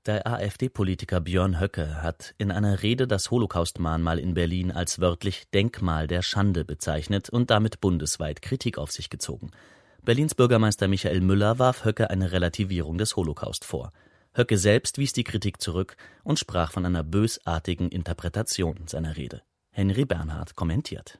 Der AfD-Politiker Björn Höcke hat in einer Rede das Holocaust-Mahnmal in Berlin als wörtlich Denkmal der Schande bezeichnet und damit bundesweit Kritik auf sich gezogen. Berlins Bürgermeister Michael Müller warf Höcke eine Relativierung des Holocaust vor. Höcke selbst wies die Kritik zurück und sprach von einer bösartigen Interpretation seiner Rede. Henry Bernhard kommentiert.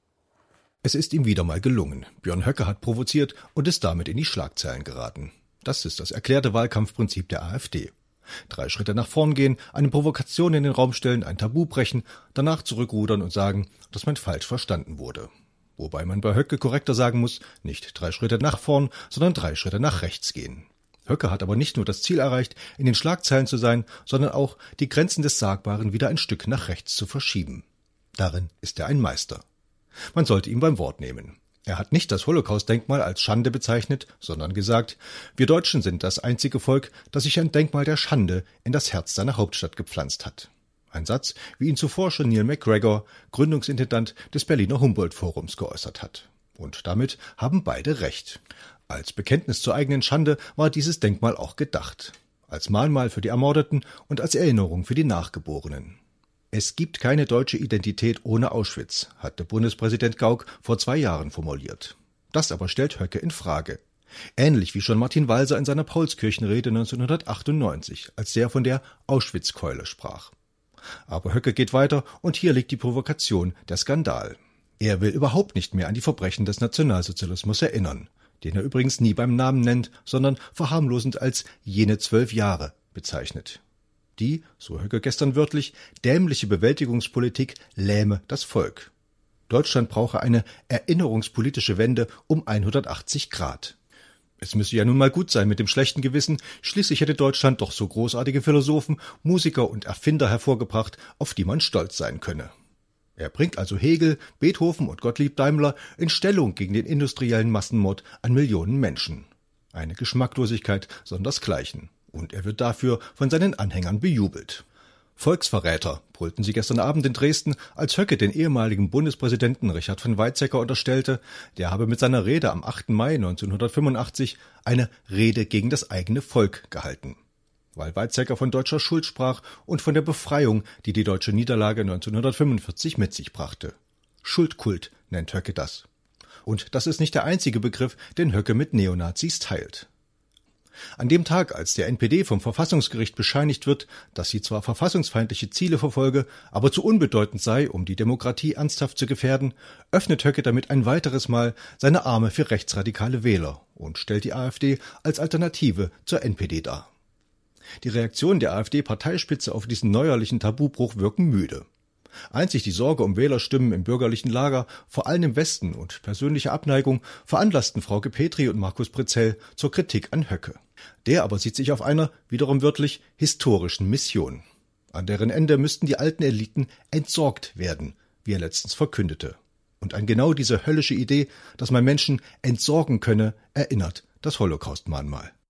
Es ist ihm wieder mal gelungen. Björn Höcke hat provoziert und ist damit in die Schlagzeilen geraten. Das ist das erklärte Wahlkampfprinzip der AfD. 3 Schritte nach vorn gehen, eine Provokation in den Raum stellen, ein Tabu brechen, danach zurückrudern und sagen, dass man falsch verstanden wurde. Wobei man bei Höcke korrekter sagen muss, nicht 3 Schritte nach vorn, sondern 3 Schritte nach rechts gehen. Höcke hat aber nicht nur das Ziel erreicht, in den Schlagzeilen zu sein, sondern auch die Grenzen des Sagbaren wieder ein Stück nach rechts zu verschieben. Darin ist er ein Meister. Man sollte ihn beim Wort nehmen. Er hat nicht das Holocaust-Denkmal als Schande bezeichnet, sondern gesagt, wir Deutschen sind das einzige Volk, das sich ein Denkmal der Schande in das Herz seiner Hauptstadt gepflanzt hat. Ein Satz, wie ihn zuvor schon Neil MacGregor, Gründungsintendant des Berliner Humboldt-Forums, geäußert hat. Und damit haben beide recht. Als Bekenntnis zur eigenen Schande war dieses Denkmal auch gedacht. Als Mahnmal für die Ermordeten und als Erinnerung für die Nachgeborenen. Es gibt keine deutsche Identität ohne Auschwitz, hatte Bundespräsident Gauck vor 2 Jahren formuliert. Das aber stellt Höcke in Frage. Ähnlich wie schon Martin Walser in seiner Paulskirchenrede 1998, als der von der Auschwitzkeule sprach. Aber Höcke geht weiter und hier liegt die Provokation, der Skandal. Er will überhaupt nicht mehr an die Verbrechen des Nationalsozialismus erinnern, den er übrigens nie beim Namen nennt, sondern verharmlosend als jene 12 Jahre bezeichnet. Die, so Höcke gestern wörtlich, dämliche Bewältigungspolitik lähme das Volk. Deutschland brauche eine erinnerungspolitische Wende um 180 Grad. Es müsse ja nun mal gut sein mit dem schlechten Gewissen, schließlich hätte Deutschland doch so großartige Philosophen, Musiker und Erfinder hervorgebracht, auf die man stolz sein könne. Er bringt also Hegel, Beethoven und Gottlieb Daimler in Stellung gegen den industriellen Massenmord an Millionen Menschen. Eine Geschmacklosigkeit sondersgleichen. Und er wird dafür von seinen Anhängern bejubelt. Volksverräter, brüllten sie gestern Abend in Dresden, als Höcke den ehemaligen Bundespräsidenten Richard von Weizsäcker unterstellte, der habe mit seiner Rede am 8. Mai 1985 eine Rede gegen das eigene Volk gehalten. Weil Weizsäcker von deutscher Schuld sprach und von der Befreiung, die die deutsche Niederlage 1945 mit sich brachte. Schuldkult nennt Höcke das. Und das ist nicht der einzige Begriff, den Höcke mit Neonazis teilt. An dem Tag, als der NPD vom Verfassungsgericht bescheinigt wird, dass sie zwar verfassungsfeindliche Ziele verfolge, aber zu unbedeutend sei, um die Demokratie ernsthaft zu gefährden, öffnet Höcke damit ein weiteres Mal seine Arme für rechtsradikale Wähler und stellt die AfD als Alternative zur NPD dar. Die Reaktionen der AfD-Parteispitze auf diesen neuerlichen Tabubruch wirken müde. Einzig die Sorge um Wählerstimmen im bürgerlichen Lager, vor allem im Westen, und persönliche Abneigung veranlassten Frauke Petri und Markus Pretzell zur Kritik an Höcke. Der aber sieht sich auf einer, wiederum wörtlich, historischen Mission. An deren Ende müssten die alten Eliten entsorgt werden, wie er letztens verkündete. Und an genau diese höllische Idee, dass man Menschen entsorgen könne, erinnert das Holocaust-Mahnmal.